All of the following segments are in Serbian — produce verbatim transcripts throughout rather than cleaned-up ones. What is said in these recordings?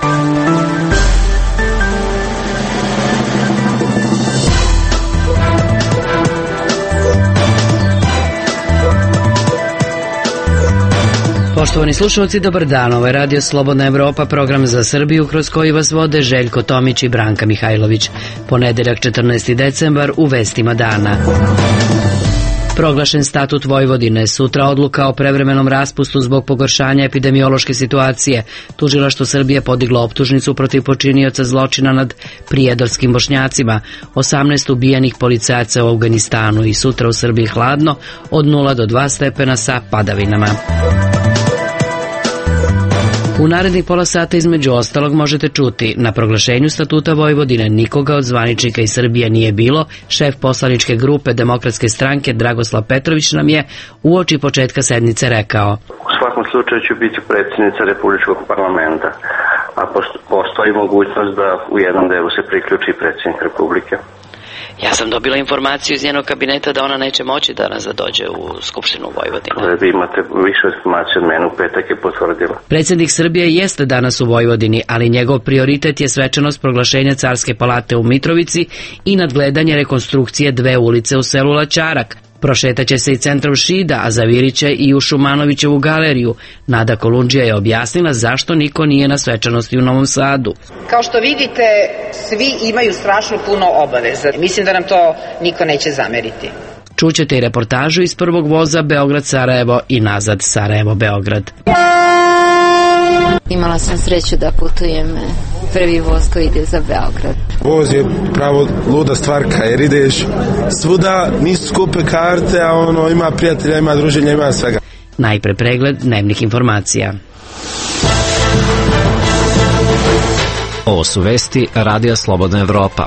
Poštovani slušalci, dobar dan. Ovo je Radio Slobodna Evropa, program za Srbiju kroz koji vas vode Željko Tomić i Branka Mihajlović. Ponedeljak četrnaesti decembar u vestima dana. Proglašen statut Vojvodine, sutra odluka o prevremenom raspustu zbog pogoršanja epidemiološke situacije. Tužilaštvo Srbije podiglo optužnicu protiv počinioca zločina nad prijedorskim Bošnjacima, osamnaest ubijenih policajaca u Afganistanu i sutra u Srbiji hladno od nula do dva stepena sa padavinama. U narednih pola sata između ostalog možete čuti: na proglašenju statuta Vojvodine nikoga od zvaničnika iz Srbije nije bilo. Šef poslaničke grupe Demokratske stranke Dragoslav Petrović nam je uoči početka sednice rekao: U svakom slučaju ću biti predsjednica Republičkog parlamenta, a postoji mogućnost da u jednom delu se priključi predsjednik Republike. Ja sam dobila informaciju iz njenog kabineta da ona neće moći danas da dođe u Skupštinu Vojvodine. Vi imate više informacije od mene, u petak je potvrdila. Predsjednik Srbije jeste danas u Vojvodini, ali njegov prioritet je svečanost proglašenja Carske palate u Mitrovici i nadgledanje rekonstrukcije dve ulice u selu Laćarak. Prošetaće se i centrom Šida, a zaviriće i u Šumanovićevu galeriju. Nada Kolundžija je objasnila zašto niko nije na svečanosti u Novom Sadu. Kao što vidite, svi imaju strašno puno obaveza. Mislim da nam to niko neće zameriti. Čućete i reportažu iz prvog voza Beograd-Sarajevo i nazad Sarajevo-Beograd. Imala sam sreću da putujem prvi voz koji ide za Beograd. Voz je pravo luda stvarka jer ideš svuda, nisu skupe karte, a ono ima prijatelja, ima druženja, ima svega. Najpre pregled dnevnih informacija. Ovo su vesti Radija Slobodna Evropa.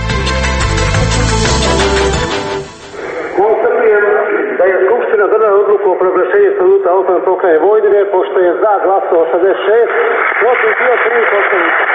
Da je Skupština donela odluku o proglašenju statuta autonomne pokrajine Vojvodine, pošto je za glasalo osamdeset šest, protiv bio tri poslanika.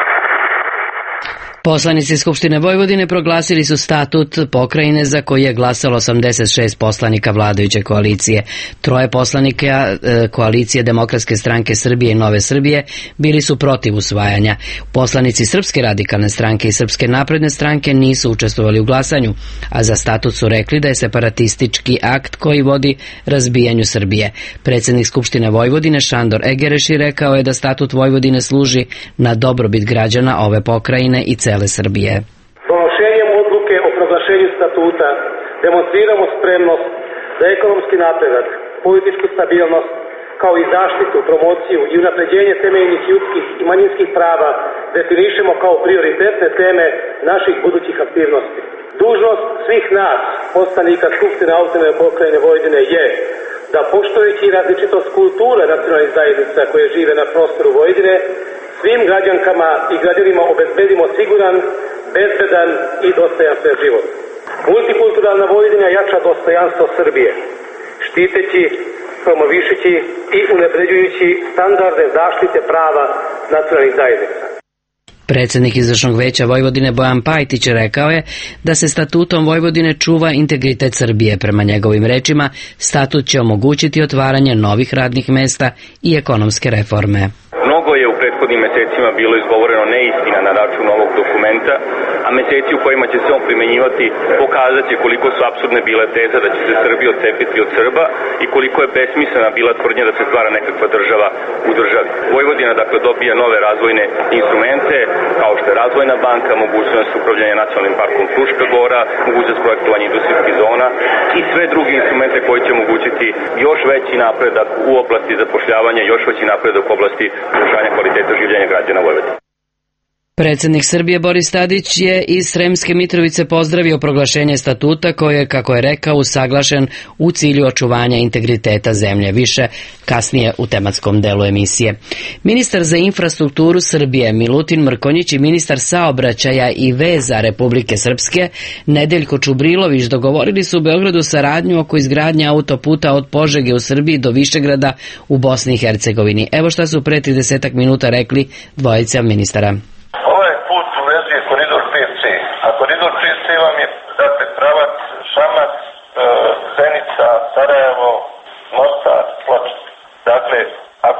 Poslanici Skupštine Vojvodine proglasili su statut pokrajine za koji je glasalo osamdeset šest poslanika vladajuće koalicije. Troje poslanika e, koalicije Demokratske stranke Srbije i Nove Srbije bili su protiv usvajanja. Poslanici Srpske radikalne stranke i Srpske napredne stranke nisu učestvovali u glasanju, a za statut su rekli da je separatistički akt koji vodi razbijanju Srbije. Predsjednik Skupštine Vojvodine Šandor Egereši rekao je da statut Vojvodine služi na dobrobit građana ove pokrajine i cele Srbije. Donošenjem odluke o proglašenju statuta demonstriramo spremnost za ekonomski napredak, političku stabilnost, kao i zaštitu, promociju i unapređenje temeljnih ljudskih i manjinskih prava definišemo kao prioritetne teme naših budućih aktivnosti. Dužnost svih nas, poslanika Skupštine autonomne pokrajine Vojvodine, je da, poštujući različitost kultura nacionalnih zajednica koje žive na prostoru Vojvodine, svim građankama i građanima obezbedimo siguran, bezbedan i dostojanstven život. Multikulturalna Vojvodina jača dostojanstvo Srbije, štiteći, promovišući i unapređujući standarde zaštite prava nacionalnih zajednica. Predsjednik izvršnog veća Vojvodine Bojan Pajtić rekao je da se statutom Vojvodine čuva integritet Srbije. Prema njegovim rečima, statut će omogućiti otvaranje novih radnih mesta i ekonomske reforme. Mnogo je u prethodnim mesecima bilo izgovoreno neistina na račun ovog dokumenta, a meseci u kojima će se on primenjivati pokazat će koliko su apsurdne bile teze da će se Srbija odcepiti od Srba i koliko je besmislena bila tvrdnja da se stvara nekakva država u državi. Vojvodina dakle dobija nove razvojne instrumente kao što je Razvojna banka, mogućnost upravljanja nacionalnim parkom Fruška Gora, mogućnost projektovanja industrijskih zona i sve druge instrumente koji će omogućiti još veći napredak u oblasti zapošljavanja, još veći napredak u oblasti poboljšanja kvaliteta življenja građana Vojvodine. Predsjednik Srbije Boris Tadić je iz Sremske Mitrovice pozdravio proglašenje statuta koji je, kako je rekao, usaglašen u cilju očuvanja integriteta zemlje. Više kasnije u tematskom delu emisije. Ministar za infrastrukturu Srbije Milutin Mrkonjić i ministar saobraćaja i veza Republike Srpske Nedeljko Čubrilović dogovorili su u Beogradu saradnju oko izgradnje autoputa od Požege u Srbiji do Višegrada u Bosni i Hercegovini. Evo šta su pre tridesetak minuta rekli dvojica ministara. Ovaj put uvezuje koridor pet C, a koridor pet C vam je dakle pravac Šamac, e, Zenica, Sarajevo, Mostar, Ploče. Dakle, ako znate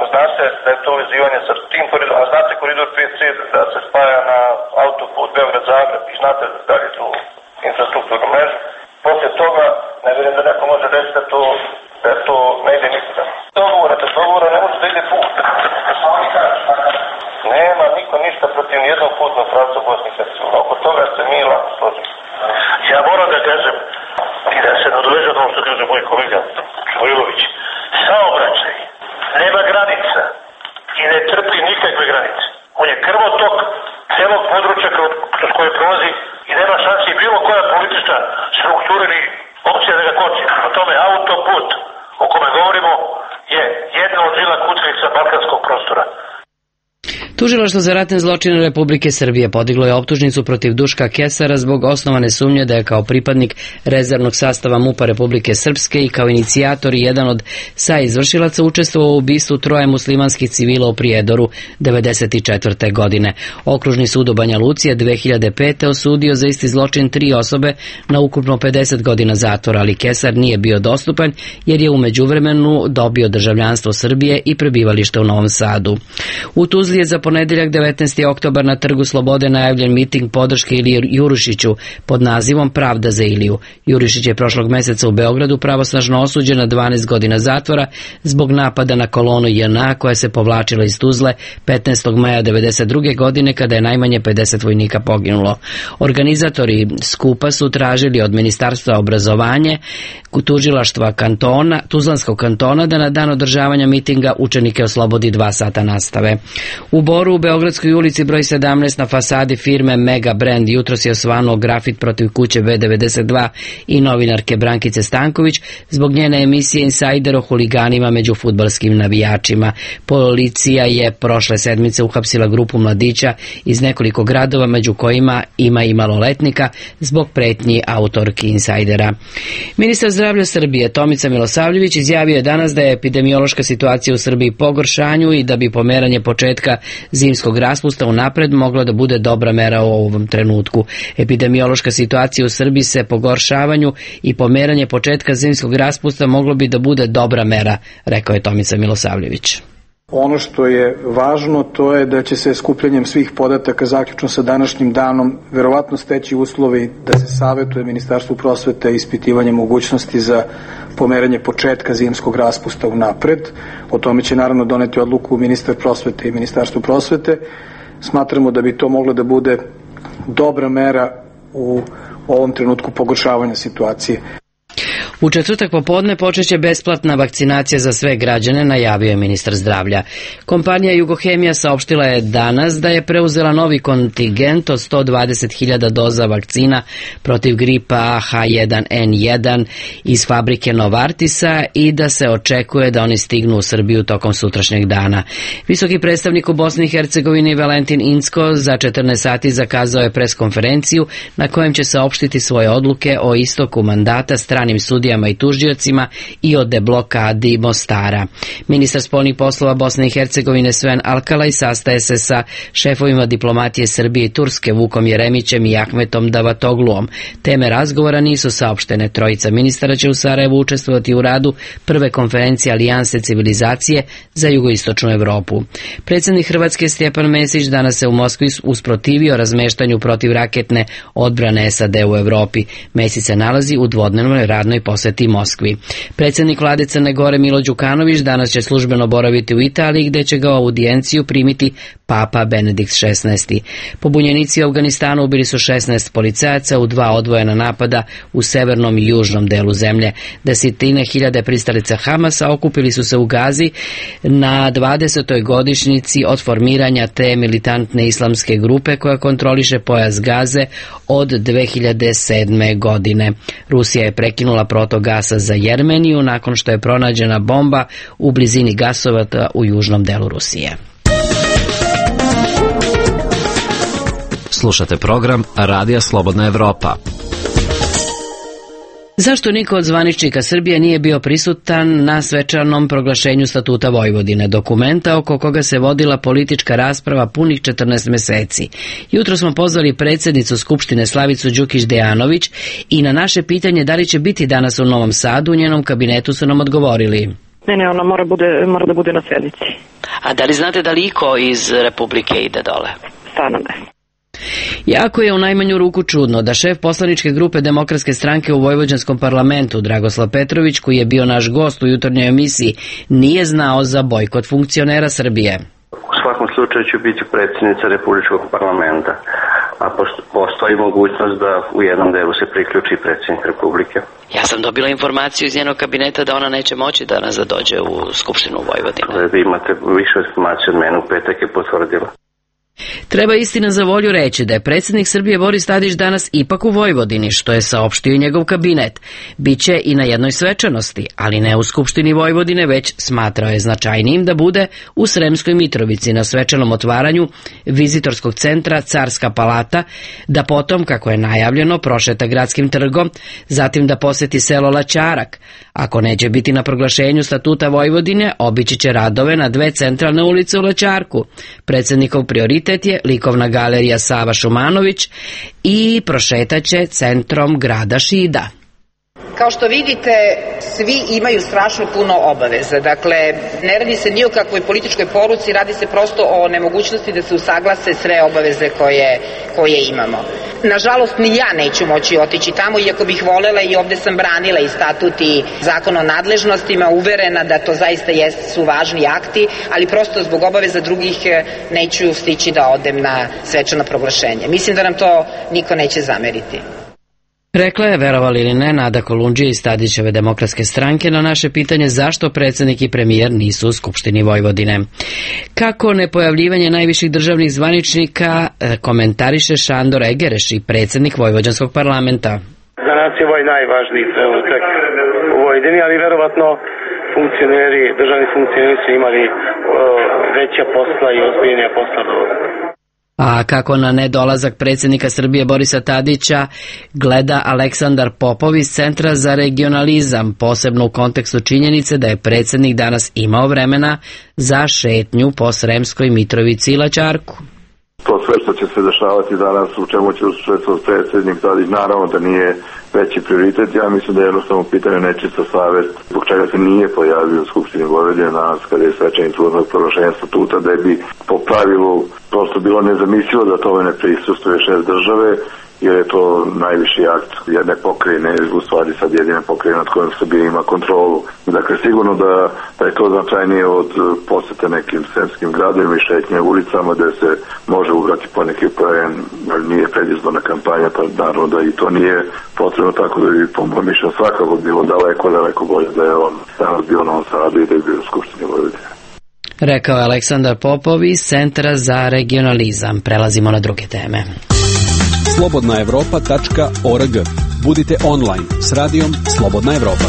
da je to vezivanje sa tim koridorom, a znate koridor pet C da se spaja na autoput Beograd-Zagreb i znate da je tu infrastrukturnu mrežu. Poslije toga, ne vjerujem da neko može reći da to, da to ne ide nikada. Dogovora, te dogovora ne može da ide put. Nema niko ništa protiv nijednog putnog pravca u Bosni i Hercegovini. Oko toga se mi lako složimo. Ja moram da kažem i da se nadovežem na ovo što kaže moj kolega Vojlović. Saobraćaj nema granica i ne trpi nikakve granice. On je krvotok celog područja kroz koje prolazi i nema šansi bilo koja politička struktura ili opcija da ga koči. O tome autoput o kome govorimo je jedna od žila kucavica balkanskog prostora. Tužilaštvo za ratne zločine Republike Srbije podiglo je optužnicu protiv Duška Kesara zbog osnovane sumnje da je kao pripadnik rezervnog sastava MUP-a Republike Srpske i kao inicijator i jedan od saizvršilaca učestvovao u ubistvu troje muslimanskih civila u Prijedoru devedeset četvrte. godine. Okružni sud u Banja Luci je dve hiljade pete. osudio za isti zločin tri osobe na ukupno pedeset godina zatvora, ali Kesar nije bio dostupan jer je u međuvremenu dobio državljanstvo Srbije i prebivalište u Novom Sadu. U Tuzli je za ponedeljak devetnaesti oktobar na Trgu Slobode najavljen miting podrške Iliji Jurišiću pod nazivom Pravda za Iliju. Jurišić je prošlog meseca u Beogradu pravosnažno osuđen na dvanaest godina zatvora zbog napada na kolonu J N A koja se povlačila iz Tuzle petnaestog maja devedeset druge. godine kada je najmanje pedeset vojnika poginulo. Organizatori skupa su tražili od Ministarstva obrazovanja tužilaštva kantona, Tuzlanskog kantona da na dan održavanja mitinga učenike oslobodi dva sata nastave. U Boru u Beogradskoj ulici broj sedamnaest na fasadi firme Mega Brand jutros je osvanuo grafit protiv kuće B devedeset dva i novinarke Brankice Stanković zbog njene emisije Insider o huliganima među fudbalskim navijačima. Policija je prošle sedmice uhapsila grupu mladića iz nekoliko gradova među kojima ima i maloletnika zbog pretnji autorki Insidera. Ministar zdravlja Srbije Tomica Milosavljević izjavio je danas da je epidemiološka situacija u Srbiji pogoršanju i da bi pomeranje početka zimskog raspusta unapred mogla da bude dobra mera u ovom trenutku. Epidemiološka situacija u Srbiji se pogoršavanju i pomeranje početka zimskog raspusta moglo bi da bude dobra mera, rekao je Tomica Milosavljević. Ono što je važno to je da će se skupljanjem svih podataka zaključno sa današnjim danom verovatno steći uslovi da se savetuje Ministarstvu prosvete ispitivanje mogućnosti za pomeranje početka zimskog raspusta unapred. O tome će naravno doneti odluku ministar prosvete i Ministarstvo prosvete. Smatramo da bi to moglo da bude dobra mera u ovom trenutku pogoršavanja situacije. U četvrtak popodne počeće besplatna vakcinacija za sve građane, najavio je ministar zdravlja. Kompanija Jugohemija saopštila je danas da je preuzela novi kontingent od sto dvadeset hiljada doza vakcina protiv gripa H jedan N jedan iz fabrike Novartisa i da se očekuje da oni stignu u Srbiju tokom sutrašnjeg dana. Visoki predstavnik u Bosni i Hercegovini Valentin Incko za četrnaest sati zakazao je preskonferenciju na kojem će saopštiti svoje odluke o istoku mandata stranim sudijama i tužiocima i o deblokadi Mostara. Ministar spoljnih poslova Bosne i Hercegovine Sven Alkalaj sastaje se sa šefovima diplomatije Srbije i Turske Vukom Jeremićem i Ahmetom Davatogluom. Teme razgovora nisu saopštene. Trojica ministara će u Sarajevu učestvovati u radu prve konferencije Alijanse civilizacije za jugoistočnu Evropu. Predsjednik Hrvatske Stjepan Mesić danas se u Moskvi usprotivio razmeštanju protivraketne odbrane S A D u Evropi. Mesić se nalazi u dvodnevnoj radnoj poseti Moskvi. Predsjednik vlade Crne Gore Milo Đukanović danas će službeno boraviti u Italiji gdje će ga u audijenciju primiti Papa Benedikt šesnaesti. Pobunjenici u Afganistanu ubili su šesnaest policajaca u dva odvojena napada u severnom i južnom delu zemlje. Desetine hiljade pristalica Hamasa okupili su se u Gazi na dvadesetoj godišnjici od formiranja te militantne islamske grupe koja kontroliše pojas Gaze od dve hiljade sedme. godine. Rusija je prekinula protok gasa za Jermeniju nakon što je pronađena bomba u blizini gasovata u južnom delu Rusije. Slušate program Radija Slobodna Evropa. Zašto niko od zvaničnika Srbije nije bio prisutan na svečanom proglašenju Statuta Vojvodine, dokumenta oko koga se vodila politička rasprava punih četrnaest meseci? Jutro smo pozvali predsjednicu Skupštine Slavicu Đukić Dejanović i na naše pitanje da li će biti danas u Novom Sadu, u njenom kabinetu su nam odgovorili. Ne, ne, ona mora, bude, mora da bude na sjednici. A da li znate da li iko iz Republike ide dole? Stvarno ne. Jako je u najmanju ruku čudno da šef poslaničke grupe Demokratske stranke u Vojvođanskom parlamentu Dragoslav Petrović, koji je bio naš gost u jutarnjoj emisiji, nije znao za bojkot funkcionera Srbije. U svakom slučaju ću biti predsjednica Republičkog parlamenta, a postoji mogućnost da u jednom delu se priključi predsjednik Republike. Ja sam dobila informaciju iz njenog kabineta da ona neće moći danas da dođe u Skupštinu Vojvodine. Vi imate više informacije od mene, u petak je potvrdila. Treba istina za volju reći da je predsjednik Srbije Boris Tadić danas ipak u Vojvodini, što je saopštio i njegov kabinet. Biće i na jednoj svečanosti, ali ne u Skupštini Vojvodine, već smatrao je značajnijim da bude u Sremskoj Mitrovici na svečanom otvaranju vizitorskog centra Carska palata, da potom, kako je najavljeno, prošeta gradskim trgom, zatim da poseti selo Laćarak. Ako neće biti na proglašenju statuta Vojvodine, obići će radove na dve centralne ulice u Laćarku. Predsjednikov prioritet je likovna galerija Sava Šumanović i prošetaće centrom grada Šida. Kao što vidite, svi imaju strašno puno obaveza. Dakle, ne radi se ni o kakvoj političkoj poruci, radi se prosto o nemogućnosti da se usaglase sve obaveze koje, koje imamo. Nažalost, ni ja neću moći otići tamo, iako bih volela i ovde sam branila i statut i zakon o nadležnostima, uverena da to zaista jest, su važni akti, ali prosto zbog obaveza drugih neću stići da odem na svečano proglašenje. Mislim da nam to niko neće zameriti. Rekla je, verovali ili ne, Nada Kolundžija iz Tadićeve Demokratske stranke na naše pitanje zašto predsjednik i premijer nisu u Skupštini Vojvodine. Kako nepojavljivanje najviših državnih zvaničnika komentariše Šandor Egereš, predsjednik Vojvođanskog parlamenta. Za nas je ovaj najvažniji trenutak u Vojvodini, ali verovatno funkcioneri, državni funkcioneri su imali uh, veća posla i ozbiljnija posla do ovoga. A kako na nedolazak predsjednika Srbije Borisa Tadića gleda Aleksandar Popov iz Centra za regionalizam, posebno u kontekstu činjenice da je predsjednik danas imao vremena za šetnju po Sremskoj Mitrovici i Laćarku. To sve što će se dešavati danas, u čemu će učestvovati predsjednik Tadić, naravno da nije veći prioritet. Ja mislim da je jednostavno pitanje nečista savest zbog čega se nije pojavio u Skupštini Vojvodine danas kada je svečani trenutak proglašenja statuta, da je bi po pravilu prosto bilo nezamislivo da tome ne prisustuje šest države, jer je to najviši akt jedne pokrajine, u stvari sad jedine pokrajine nad kojom Srbija ima kontrolu. Dakle, sigurno da, da je to značajnije od posete nekim sremskim gradovima i šetnje ulicama gde se može ubrati po neki poen, nije predizborna kampanja, pa naravno da i to nije potrebno, tako da bi po mojom mišljenju svakako bilo daleko, daleko bolje da je on danas bio na Novom Sadu i da je bio u Skupštini Vojvodine. Rekao je Aleksandar Popov iz Centra za regionalizam. Prelazimo na druge teme. slobodna evropa tačka org. Budite online s radijom Slobodna Evropa.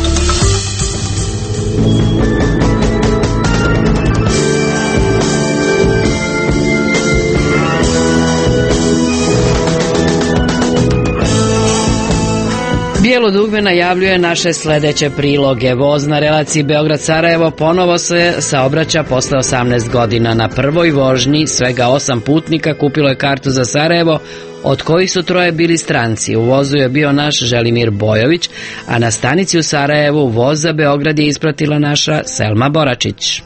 Bijelo dugme najavljuje naše sledeće priloge. Voz na relaciji Beograd-Sarajevo ponovo se saobraća posle osamnaest godina. Na prvoj vožnji svega osam putnika kupilo je kartu za Sarajevo, od kojih su troje bili stranci. U vozu je bio naš Želimir Bojović, a na stanici u Sarajevu voz za Beograd je ispratila naša Selma Boračić.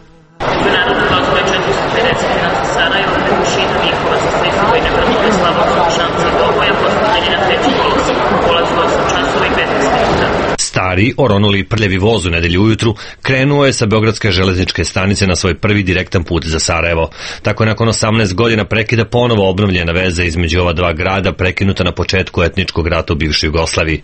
Stari, oronuli prljavi voz u nedelju ujutru krenuo je sa Beogradske železničke stanice na svoj prvi direktan put za Sarajevo. Tako je nakon osamnaest godina prekida ponovo obnovljena veza između ova dva grada, prekinuta na početku etničkog rata u bivšoj Jugoslaviji.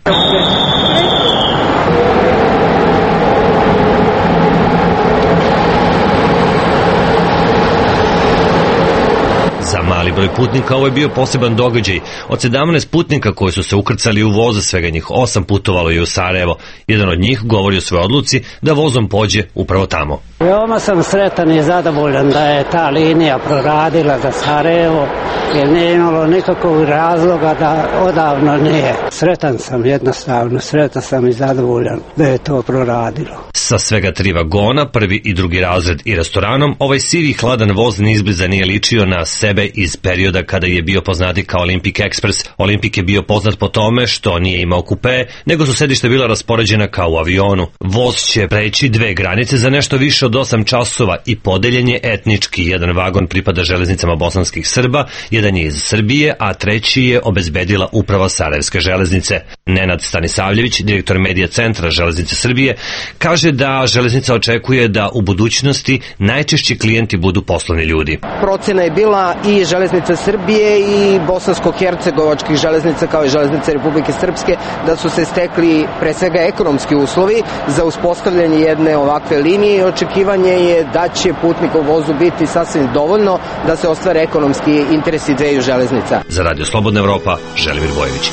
Za mali broj putnika ovo je bio poseban događaj. Od sedamnaest putnika koji su se ukrcali u voz, svega njih osam putovalo je u Sarajevo. Jedan od njih govori o svojoj odluci da vozom pođe upravo tamo. Veoma sam sretan i zadovoljan da je ta linija proradila za Sarajevo, jer nije imalo nikakvog razloga da odavno nije. Sretan sam jednostavno, sretan sam i zadovoljan da je to proradilo. Sa svega tri vagona, prvi i drugi razred i restoranom, ovaj sivi hladan voz ni izbliza nije ličio na sebe iz perioda kada je bio poznati kao Olympic Express. Olimpik je bio poznat po tome što nije imao kupe, nego su sedište bila raspoređena kao u avionu. Voz će preći dve granice za nešto više od osam časova i podeljen je etnički. Jedan vagon pripada železnicama bosanskih Srba, jedan je iz Srbije, a treći je obezbedila uprava Sarajevske železnice. Nenad Stanisavljević, direktor medija centra Železnice Srbije, kaže da železnica očekuje da u budućnosti najčešći klijenti budu poslovni ljudi. Procena je bila i Železnica Srbije i bosansko-hercegovačkih železnica kao i Železnice Republike Srpske da su se stekli pre svega ekonomski uslovi za uspostavljanje jedne ovakve linije i očekivanje je da će putnika u vozu biti sasvim dovoljno da se ostvare ekonomski interesi dveju železnica. Za Radio Slobodna Evropa, Želimir Bojević.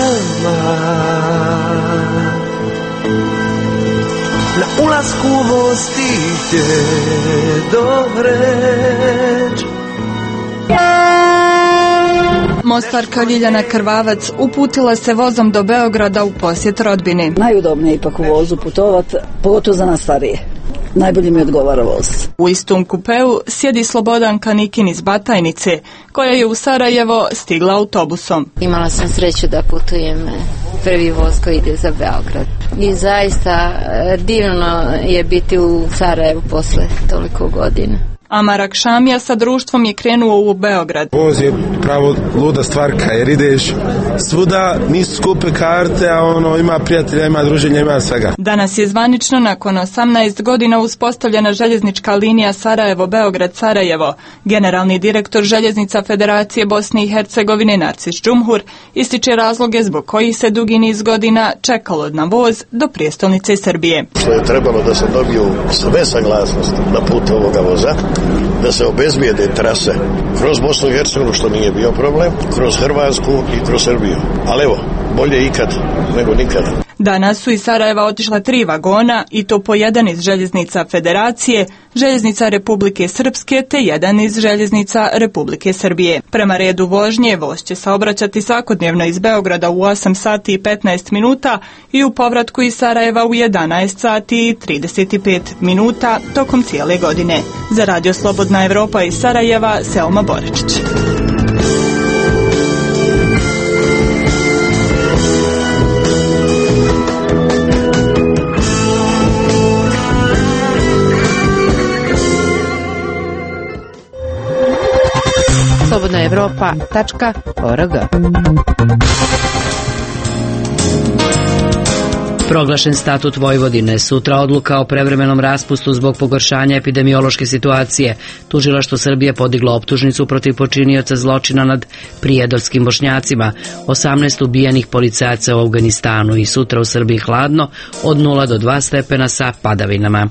Na ulasku voz ti je doreč. Mostarka Ljiljana Krvavac uputila se vozom do Beograda u posjet rodbini. Najudobnije ipak u vozu putovat, pogotovo za nas starije. Najbolje mi odgovara voz. U istom kupeu sjedi Slobodanka Nikin iz Batajnice, koja je u Sarajevo stigla autobusom. Imala sam sreću da putujem prvi voz koji ide za Beograd. I zaista divno je biti u Sarajevu posle toliko godina. Amarak Šamija sa društvom je krenuo u Beograd. Voz je pravo luda stvarka jer ideš svuda, nisu skupe karte, a ono ima prijatelja, ima druženja, ima svega. Danas je zvanično nakon osamnaest godina uspostavljena željeznička linija Sarajevo-Beograd-Sarajevo. Generalni direktor Željeznica Federacije Bosne i Hercegovine Narcis Džumhur ističe razloge zbog kojih se dugi niz godina čekalo na voz do prijestolnice Srbije. Što je trebalo da se dobiju sve saglasnosti na put ovoga voza, da se obezbijede trase kroz Bosnu i Hercegovinu, što nije bio problem, kroz Hrvatsku i kroz Srbiju. Ali evo, bolje ikad nego nikad. Danas su iz Sarajeva otišla tri vagona i to po jedan iz Željeznica Federacije, Željeznica Republike Srpske te jedan iz Željeznica Republike Srbije. Prema redu vožnje voz će saobraćati svakodnevno iz Beograda u osam sati i petnaest minuta i u povratku iz Sarajeva u jedanaest sati i trideset pet minuta tokom cijele godine. Za Radio Slobodna Evropa iz Sarajeva, Selma Borečić. slobodna evropa tačka org. Proglašen statut Vojvodine, sutra odluka o prevremenom raspustu zbog pogoršanja epidemiološke situacije. Tužilaštvo Srbije podiglo optužnicu protiv počinioca zločina nad prijedorskim Bošnjacima, osamnaest ubijenih policajaca u Afganistanu i sutra u Srbiji hladno od nula do dva stepena sa padavinama.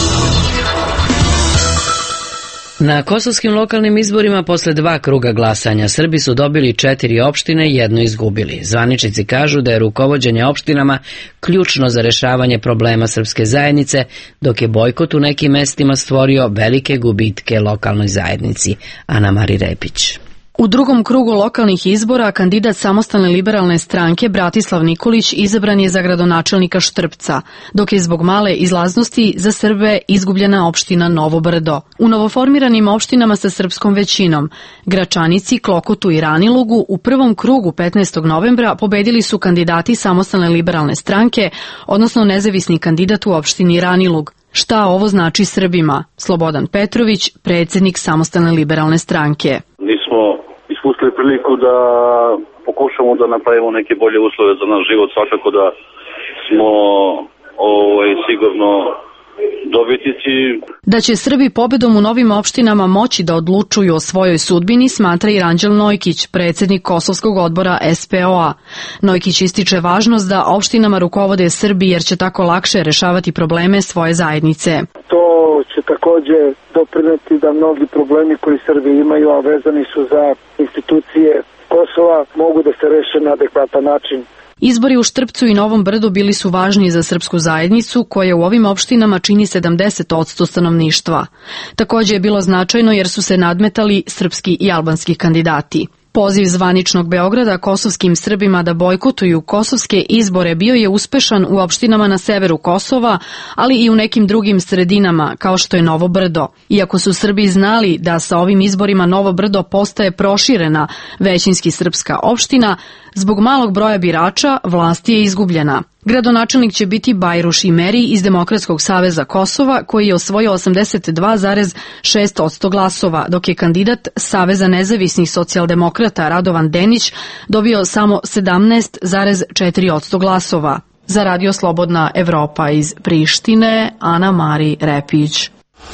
Na kosovskim lokalnim izborima posle dva kruga glasanja Srbi su dobili četiri opštine i jedno izgubili. Zvaničnici kažu da je rukovođenje opštinama ključno za rešavanje problema srpske zajednice, dok je bojkot u nekim mestima stvorio velike gubitke lokalnoj zajednici. Ana Mari Repić. U drugom krugu lokalnih izbora kandidat Samostalne liberalne stranke Bratislav Nikolić izabran je za gradonačelnika Štrpca, dok je zbog male izlaznosti za Srbe izgubljena opština Novo Brdo. U novoformiranim opštinama sa srpskom većinom, Gračanici, Klokotu i Ranilugu, u prvom krugu petnaestog novembra pobedili su kandidati Samostalne liberalne stranke, odnosno nezavisni kandidat u opštini Ranilug. Šta ovo znači Srbima? Slobodan Petrović, predsjednik Samostalne liberalne stranke. Ispustili priliku da pokušamo da napravimo neke bolje uslove za naš život, svakako da smo ovaj, sigurno dobitnici. Da će Srbi pobedom u novim opštinama moći da odlučuju o svojoj sudbini, smatra i Ranđel Nojkić, predsjednik Kosovskog odbora S P O A. Nojkić ističe važnost da opštinama rukovode Srbi jer će tako lakše rešavati probleme svoje zajednice. To će takođe doprineti da mnogi problemi koji Srbi imaju, a vezani su za institucije Kosova, mogu da se reše na adekvatan način. Izbori u Štrpcu i Novom Brdu bili su važni za srpsku zajednicu, koja u ovim opštinama čini sedamdeset posto stanovništva. Takođe je bilo značajno jer su se nadmetali srpski i albanski kandidati. Poziv zvaničnog Beograda kosovskim Srbima da bojkotuju kosovske izbore bio je uspešan u opštinama na severu Kosova, ali i u nekim drugim sredinama, kao što je Novo Brdo. Iako su Srbi znali da sa ovim izborima Novo Brdo postaje proširena većinski srpska opština, zbog malog broja birača vlast je izgubljena. Gradonačelnik će biti Bajruš Imeri iz Demokratskog saveza Kosova, koji je osvojio osamdeset dva zarez šest posto glasova, dok je kandidat Saveza nezavisnih socijaldemokrata Radovan Denić dobio samo sedamnaest zarez četiri posto glasova. Za Radio Slobodna Evropa iz Prištine, Ana Mari Repić.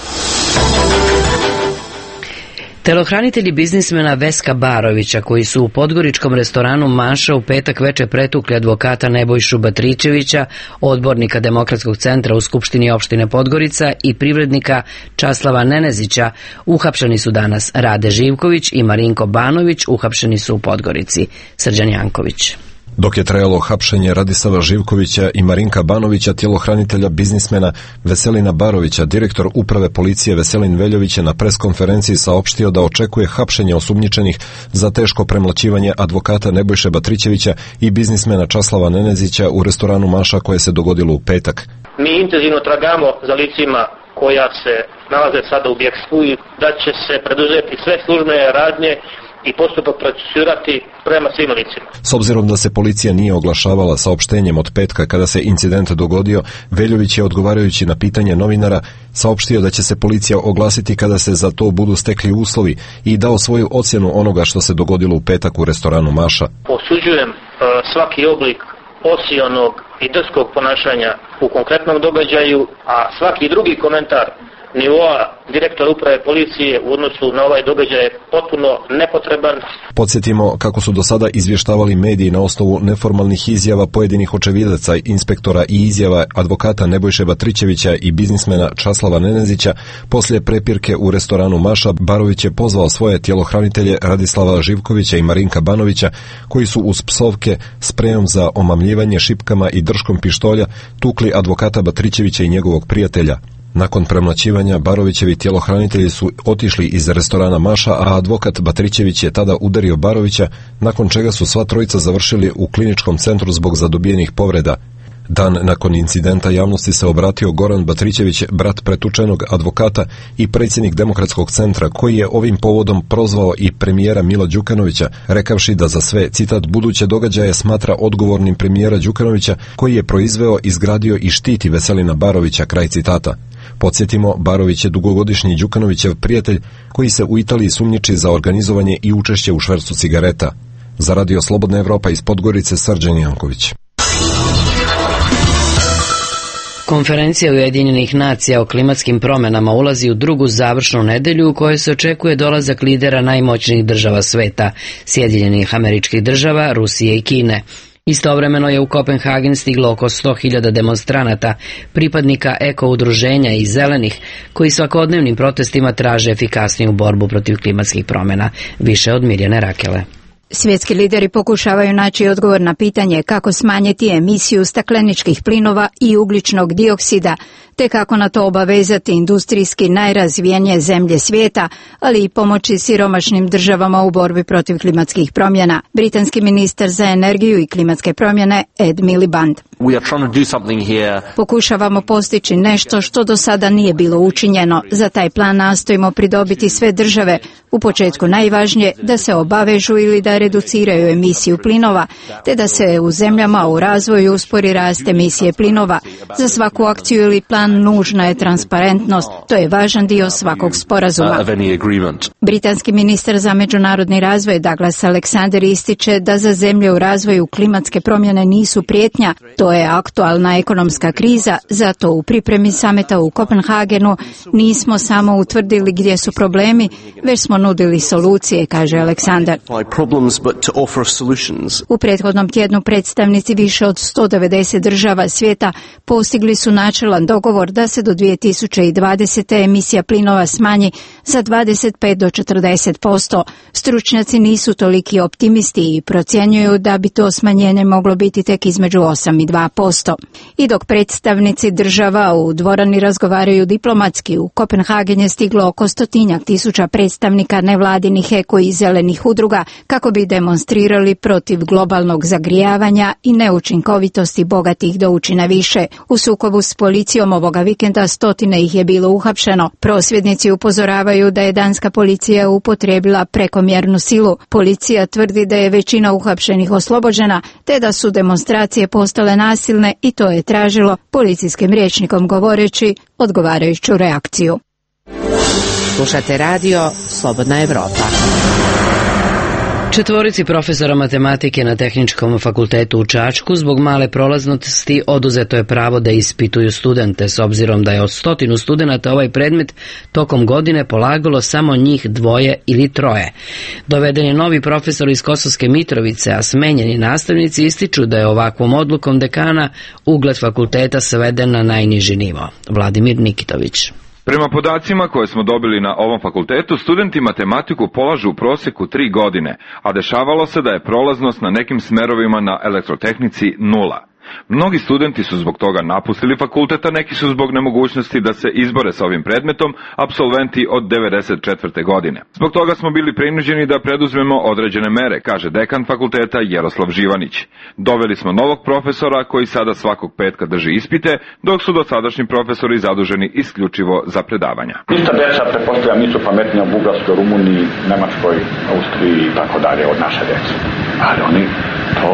Telohranitelji biznismena Veska Barovića, koji su u podgoričkom restoranu Maša u petak veče pretukli advokata Nebojšu Batričevića, odbornika Demokratskog centra u Skupštini opštine Podgorica i privrednika Časlava Nenezića, uhapšeni su danas. Rade Živković i Marinko Banović uhapšeni su u Podgorici. Srđan Janković. Dok je trajalo hapšenje Radislava Živkovića i Marinka Banovića, tjelohranitelja biznismena Veselina Barovića, direktor uprave policije Veselin Veljović je na preskonferenciji saopštio da očekuje hapšenje osumnjičenih za teško premlaćivanje advokata Nebojše Batričevića i biznismena Časlava Nenezića u restoranu Maša koje se dogodilo u petak. Mi intenzivno tragamo za licima koja se nalaze sada u bjegstvu i da će se preduzeti sve službene radnje i postupak procesirati prema svim licima. S obzirom da se policija nije oglašavala saopštenjem od petka kada se incident dogodio, Veljović je, odgovarajući na pitanje novinara, saopštio da će se policija oglasiti kada se za to budu stekli uslovi i dao svoju ocjenu onoga što se dogodilo u petak u restoranu Maša. Osuđujem uh, svaki oblik osionog i drskog ponašanja u konkretnom događaju, a svaki drugi komentar nivoa direktora uprave policije u odnosu na ovaj događaj je potpuno nepotreban. Podsjetimo kako su do sada izvještavali mediji na osnovu neformalnih izjava pojedinih očevidaca, inspektora i izjava advokata Nebojše Batričevića i biznismena Časlava Nenezića. Poslije prepirke u restoranu Maša, Barović je pozvao svoje tjelohranitelje Radislava Živkovića i Marinka Banovića, koji su uz psovke, sprejom za omamljivanje šipkama i drškom pištolja tukli advokata Batričevića i njegovog prijatelja. Nakon premlaćivanja, Barovićevi tjelohranitelji su otišli iz restorana Maša, a advokat Batričević je tada udario Barovića, nakon čega su sva trojica završili u kliničkom centru zbog zadobijenih povreda. Dan nakon incidenta javnosti se obratio Goran Batričević, brat pretučenog advokata i predsjednik Demokratskog centra, koji je ovim povodom prozvao i premijera Mila Đukanovića, rekavši da za sve, citat, buduće događaje smatra odgovornim premijera Đukanovića, koji je proizveo, izgradio i štiti Veselina Barovića, kraj citata. Podsjetimo, Barović je dugogodišnji Đukanovićev prijatelj koji se u Italiji sumnjiči za organizovanje i učešće u švercu cigareta. Za Radio Slobodna Evropa iz Podgorice, Srđan Janković. Konferencija Ujedinjenih nacija o klimatskim promjenama ulazi u drugu završnu nedelju u kojoj se očekuje dolazak lidera najmoćnijih država sveta, Sjedinjenih Američkih Država, Rusije i Kine. Istovremeno je u Kopenhagen stiglo oko sto hiljada demonstranata, pripadnika eko-udruženja i zelenih, koji svakodnevnim protestima traže efikasniju borbu protiv klimatskih promjena. Više od Mirjane Rakele. Svjetski lideri pokušavaju naći odgovor na pitanje kako smanjiti emisiju stakleničkih plinova i ugljičnog dioksida, te kako na to obavezati industrijski najrazvijenije zemlje svijeta, ali i pomoći siromašnim državama u borbi protiv klimatskih promjena. Britanski ministar za energiju i klimatske promjene Ed Miliband. Pokušavamo postići nešto što do sada nije bilo učinjeno. Za taj plan nastojimo pridobiti sve države, u početku najvažnije da se obavežu ili da reduciraju emisiju plinova, te da se u zemljama u razvoju uspori rast emisije plinova. Za svaku akciju ili plan nužna je transparentnost, to je važan dio svakog sporazuma. Britanski ministar za međunarodni razvoj Douglas Alexander ističe da za zemlje u razvoju klimatske promjene nisu prijetnja, to je aktualna ekonomska kriza, zato u pripremi sameta u Kopenhagenu nismo samo utvrdili gdje su problemi, već smo nudili solucije, kaže Aleksandar. U prethodnom tjednu predstavnici više od sto devedeset država svijeta postigli su načelan dogovor da se do dvije tisuće dvadesete emisija plinova smanji za dvadeset pet do četrdeset posto. Stručnjaci nisu toliki optimisti i procjenjuju da bi to smanjenje moglo biti tek između osam i dva posto. I dok predstavnici država u dvorani razgovaraju diplomatski, u Kopenhagen je stiglo oko stotinjak tisuća predstavnika nevladinih eko i zelenih udruga kako bi demonstrirali protiv globalnog zagrijavanja i neučinkovitosti bogatih da učine više. U sukobu s policijom ovoga vikenda stotine ih je bilo uhapšeno. Prosvjednici upozoravaju da je danska policija upotrijebila prekomjernu silu. Policija tvrdi da je većina uhapšenih oslobođena, te da su demonstracije postale nasilne i to je tražilo, policijskim rječnikom govoreći, odgovarajuću reakciju. Slušate radio Slobodna Evropa. Četvorici profesora matematike na Tehničkom fakultetu u Čačku zbog male prolaznosti oduzeto je pravo da ispituju studente, s obzirom da je od stotinu studenata ovaj predmet tokom godine polagalo samo njih dvoje ili troje. Doveden je novi profesor iz Kosovske Mitrovice, a smenjeni nastavnici ističu da je ovakvom odlukom dekana ugled fakulteta sveden na najniži nivo. Vladimir Nikitović. Prema podacima koje smo dobili na ovom fakultetu, studenti matematiku polažu u prosjeku tri godine, a dešavalo se da je prolaznost na nekim smerovima na elektrotehnici nula. Mnogi studenti su zbog toga napustili fakultet, a neki su zbog nemogućnosti da se izbore sa ovim predmetom apsolventi od devedeset četvrte godine. Zbog toga smo bili prinuđeni da preduzmemo određene mere, kaže dekan fakulteta Jaroslav Živanić. Doveli smo novog profesora koji sada svakog petka drži ispite, dok su dosadašnji profesori zaduženi isključivo za predavanja. Ista deca, pretpostavljam, nisu pametnija u Bugarskoj, Rumuniji, Nemačkoj, Austriji i tako dalje od naše dece. Ali oni to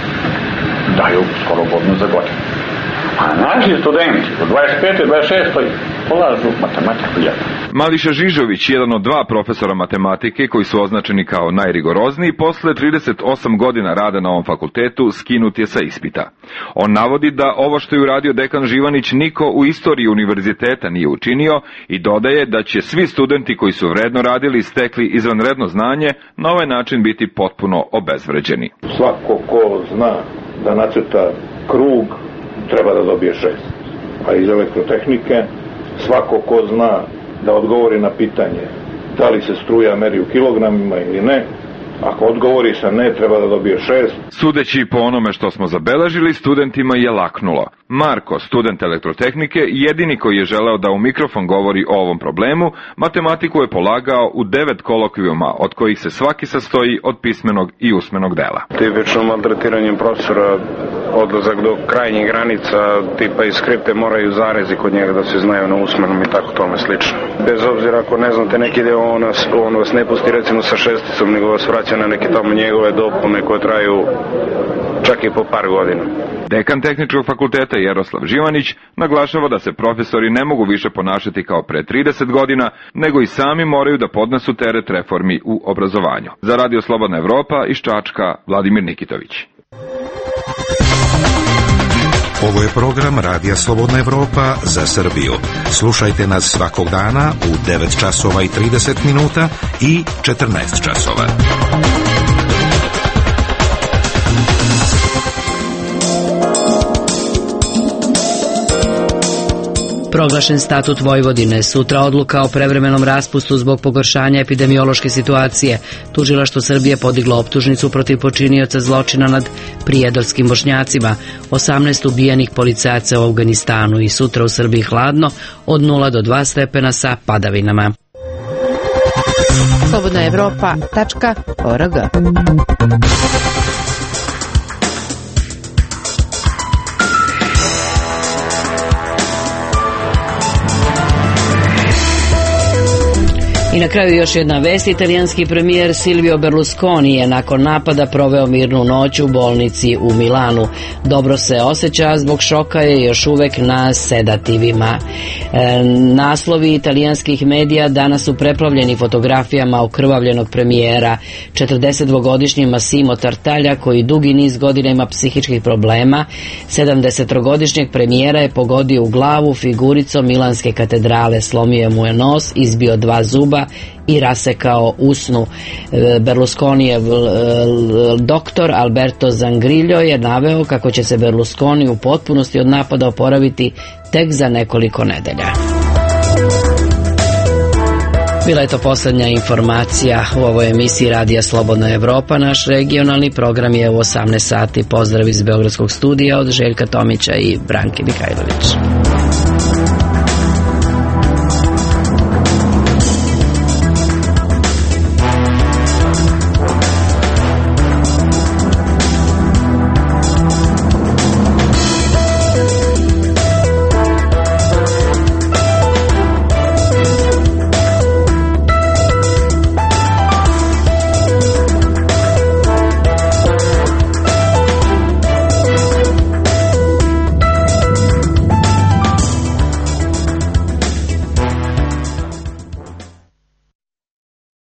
daju skoro godinu za godinu. A naši studenti u dvadeset pete i dvadeset šeste polažu matematiku jedno. Mališa Žižović, jedan od dva profesora matematike koji su označeni kao najrigorozniji, posle trideset osam godina rada na ovom fakultetu skinut je sa ispita. On navodi da ovo što je uradio dekan Živanić niko u istoriji univerziteta nije učinio i dodaje da će svi studenti koji su vredno radili i stekli izvanredno znanje na ovaj način biti potpuno obezvređeni. Svako ko zna da nacrta krug treba da dobije šest. A iz elektrotehnike svako ko zna da odgovori na pitanje da li se struja meri u kilogramima ili ne, ako odgovori sa ne, treba da dobije šest. Sudeći po onome što smo zabeležili, studentima je laknulo. Marko, student elektrotehnike, jedini koji je želeo da u mikrofon govori o ovom problemu, matematiku je polagao u devet kolokvijuma, od kojih se svaki sastoji od pismenog i usmenog dela. Tipično maltretiranjem profesora, odlazak do krajnjih granica, tipa i skripte moraju zarezi kod njega da se znaju na usmenom i tako tome slično. Bez obzira ako ne znate neki deo, on vas, on vas ne pusti recimo sa šesticom, nego vas vraća na neke tamo njegove dopune koje traju čak i po par godina. Dekan Tehničkog fakulteta Jaroslav Živanić naglašava da se profesori ne mogu više ponašati kao pre trideset godina, nego i sami moraju da podnesu teret reformi u obrazovanju. Za Radio Slobodna Evropa iz Čačka, Vladimir Nikitović. Ovo je program Radija Slobodna Evropa za Srbiju. Slušajte nas svakog dana u devet časova i trideset minuta i četrnaest časova. Proglašen statut Vojvodine, sutra odluka o prevremenom raspustu zbog pogoršanja epidemiološke situacije. Tužilaštvo Srbije podiglo optužnicu protiv počinioca zločina nad prijedorskim Bošnjacima, osamnaest ubijenih policajaca u Afganistanu i sutra u Srbiji hladno od nula do dva stepena sa padavinama. Slobodna Evropa tačka org. I na kraju još jedna vest. Italijanski premijer Silvio Berlusconi je nakon napada proveo mirnu noć u bolnici u Milanu. Dobro se osjeća, zbog šoka je još uvek na sedativima. E, naslovi italijanskih medija danas su preplavljeni fotografijama okrvavljenog premijera. četrdesetdvogodišnji Massimo Tartaglia, koji dugi niz godina ima psihičkih problema, sedamdesetogodišnjeg premijera je pogodio u glavu figuricom Milanske katedrale, slomio mu je nos, izbio dva zuba i rasekao usnu. Berlusconijev doktor Alberto Zangrillo je naveo kako će se Berlusconi u potpunosti od napada oporaviti tek za nekoliko nedelja. Bila je to poslednja informacija u ovoj emisiji Radija Slobodna Evropa. Naš regionalni program je u osamnaest sati. Pozdrav iz Beogradskog studija od Željka Tomića i Branke Mihajlović.